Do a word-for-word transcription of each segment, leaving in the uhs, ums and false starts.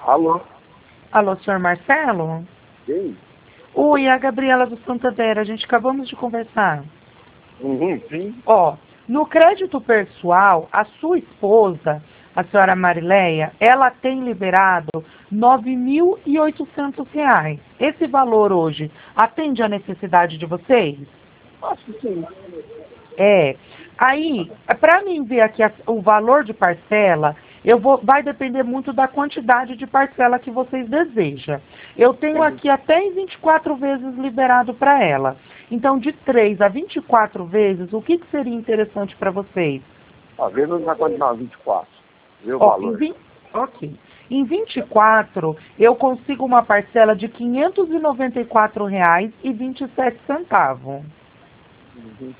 Alô? Alô, senhor Marcelo? Sim. Oi, é a Gabriela do Santander, a gente acabamos de conversar. Uhum, sim. Ó, no crédito pessoal, a sua esposa, a senhora Marileia, ela tem liberado nove mil e oitocentos reais. Esse valor hoje atende à necessidade de vocês? Acho que sim. É. Aí, para mim ver aqui a- o valor de parcela, eu vou, vai depender muito da quantidade de parcela que vocês desejam. Eu tenho aqui até em vinte e quatro vezes liberado para ela. Então, de três a vinte e quatro vezes, o que, que seria interessante para vocês? Às vezes não vai continuar vinte e quatro. Vê o Ó, em valor. vinte, ok. Em vinte e quatro, eu consigo uma parcela de quinhentos e noventa e quatro reais e vinte e sete centavos. Uhum.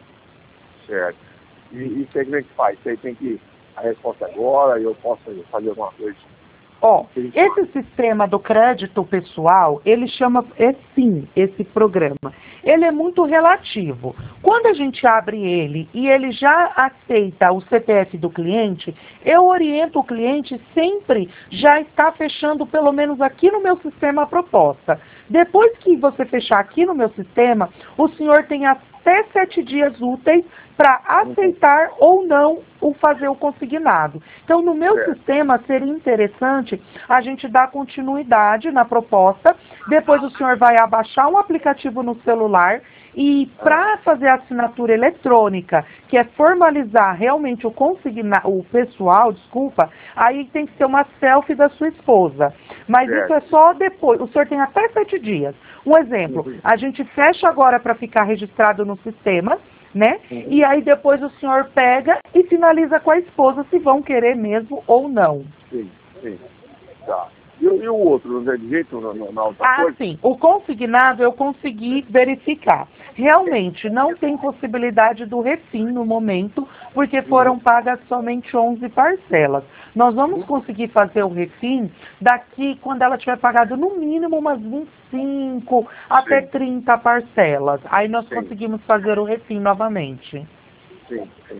Certo. E, e isso aí como é que faz? Isso aí tem que a resposta agora, eu posso fazer alguma coisa. Ó, esse sistema do crédito pessoal, ele chama, é sim, esse programa. Ele é muito relativo. Quando a gente abre ele e ele já aceita o C P F do cliente, eu oriento o cliente sempre já está fechando, pelo menos aqui no meu sistema, a proposta. Depois que você fechar aqui no meu sistema, o senhor tem até sete dias úteis para aceitar ou não o fazer o consignado. Então, no meu Certo. sistema, seria interessante a gente dar continuidade na proposta. Depois o senhor vai abaixar um aplicativo no celular e para fazer a assinatura eletrônica, que é formalizar realmente o consigna o pessoal, desculpa, aí tem que ser uma selfie da sua esposa. Mas Certo. isso é só depois. O senhor tem até sete dias. Um exemplo, Uhum. a gente fecha agora para ficar registrado no sistema, né? Uhum. E aí depois o senhor pega e finaliza com a esposa se vão querer mesmo ou não. Sim, sim. Tá. E, o- e o outro, não é de jeito na, na, na outra Ah, coisa? sim. O consignado eu consegui verificar. Realmente não tem possibilidade do refim no momento, porque foram pagas somente onze parcelas. Nós vamos conseguir fazer o refim daqui, quando ela tiver pagado no mínimo umas vinte e cinco até Sim. trinta parcelas. Aí nós Sim. conseguimos fazer o refim novamente. Sim, sim.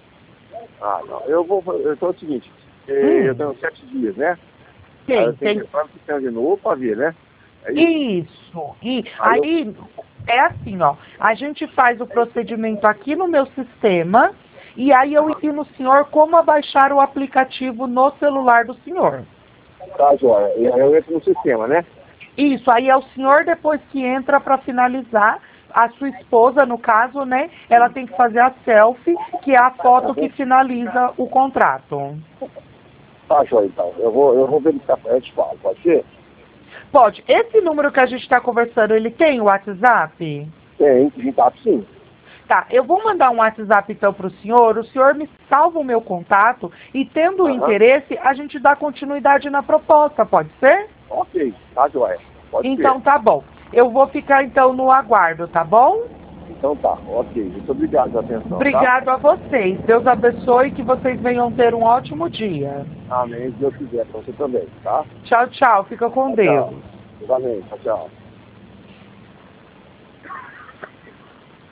Ah, não. Eu vou fazer. Então é o seguinte, eh, Hum. eu tenho sete dias, né? Aí Tem, eu tenho tem. que entrar no sistema de novo para ver, né? É isso? Isso. E Aí eu- aí é assim, ó. A gente faz o procedimento aqui no meu sistema e aí eu ensino o senhor como abaixar o aplicativo no celular do senhor. Tá, joia. E aí eu entro no sistema, né? Isso, aí é o senhor depois que entra para finalizar. A sua esposa, no caso, né? Ela tem que fazer a selfie, que é a foto que finaliza o contrato. Tá, joia, então. Eu vou, eu vou verificar para te falo, pode ser? Pode. Esse número que a gente está conversando, ele tem o WhatsApp? Tem, sim, tá, sim. Tá, eu vou mandar um WhatsApp então para o senhor, o senhor me salva o meu contato e tendo o Aham. interesse, a gente dá continuidade na proposta, pode ser? Ok, tá, joia. Pode Então ser. tá bom. Eu vou ficar então no aguardo, tá bom? Então tá, ok. Muito obrigado pela atenção, Obrigado a vocês. Deus abençoe e que vocês venham ter um ótimo dia. tá? Amém, se Deus quiser, para você também, tá? Tchau, tchau. Fica com Tchau, Deus. tchau. Amém, tchau, tchau.